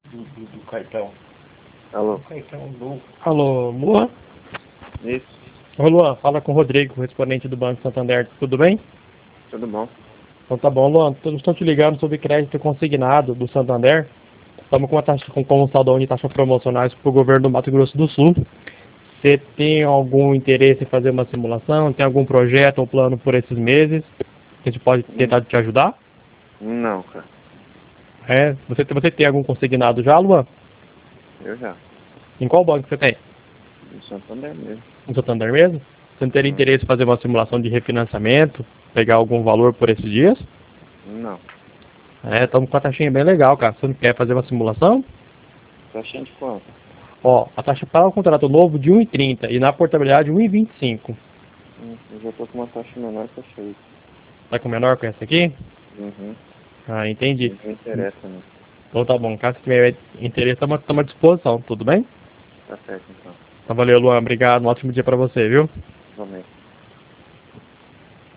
do cartão. Alô? O cartão do... Alô, Luan? Isso, Ô Luan, fala com o Rodrigo, correspondente do Banco Santander, tudo bem? tudo bom? Então tá bom, Luan, estou te ligando sobre crédito consignado do Santander. Estamos com uma taxa, com um saldão de taxas promocionais para o governo do Mato Grosso do Sul. Você tem algum interesse em fazer uma simulação? Tem algum projeto ou plano por esses meses? Que a gente pode tentar te ajudar? Não, cara. É, você tem algum consignado já, Luan? Eu já. Em qual banco você tem? No Santander mesmo. No Santander mesmo? Você não teria interesse em fazer uma simulação de refinanciamento? Pegar algum valor por esses dias? Não. É, estamos com a taxinha bem legal, cara. Você não quer fazer uma simulação? Tá cheio de quanto? Ó, a taxa para o contrato novo de 1,30 e na portabilidade 1,25. Eu já tô com uma taxa menor que eu sei. Tá com menor com essa aqui? Uhum. Ah, entendi. Não interessa, não. Então tá bom, caso tiver interesse, estamos à disposição, tudo bem? Tá certo, então. Então valeu, Luan. Obrigado. Um ótimo dia para você, viu?